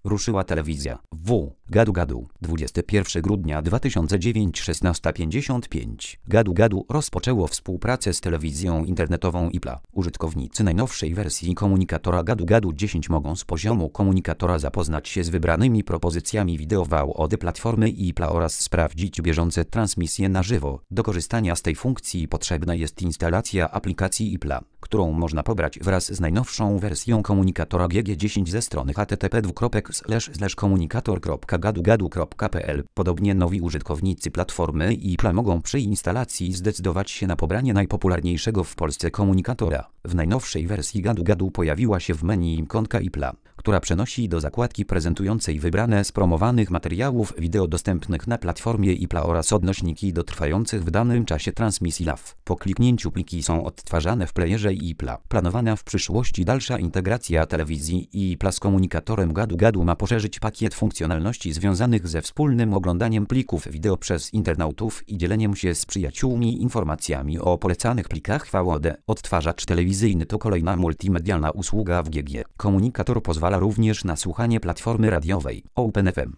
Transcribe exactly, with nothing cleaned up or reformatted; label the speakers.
Speaker 1: Ruszyła telewizja. W. Gadu Gadu. dwudziestego pierwszego grudnia dwa tysiące dziewiątego, szesnasta pięćdziesiąt pięć. Gadu Gadu rozpoczęło współpracę z telewizją internetową Ipla. Użytkownicy najnowszej wersji komunikatora Gadu Gadu dziesięć mogą z poziomu komunikatora zapoznać się z wybranymi propozycjami wideo V O D platformy Ipla oraz sprawdzić bieżące transmisje na żywo. Do korzystania z tej funkcji potrzebna jest instalacja aplikacji Ipla, którą można pobrać wraz z najnowszą wersją komunikatora G G dziesięć ze strony h t t p dwukropek slash slash komunikator kropka gadu gadu kropka p l. Podobnie nowi użytkownicy platformy Ipla mogą przy instalacji zdecydować się na pobranie najpopularniejszego w Polsce komunikatora. W najnowszej wersji Gadu Gadu pojawiła się w menu ikonka Ipla, która przenosi do zakładki prezentującej wybrane z promowanych materiałów wideo dostępnych na platformie Ipla oraz odnośniki do trwających w danym czasie transmisji live. Po kliknięciu pliki są odtwarzane w playerze Ipla. Planowana w przyszłości dalsza integracja telewizji Ipla z komunikatorem Gadu Gadu ma poszerzyć pakiet funkcjonalności związanych ze wspólnym oglądaniem plików wideo przez internautów i dzieleniem się z przyjaciółmi informacjami o polecanych plikach V O D. Odtwarzacz telewizyjny to kolejna multimedialna usługa w G G. Komunikator pozwala również na słuchanie platformy radiowej OpenFM.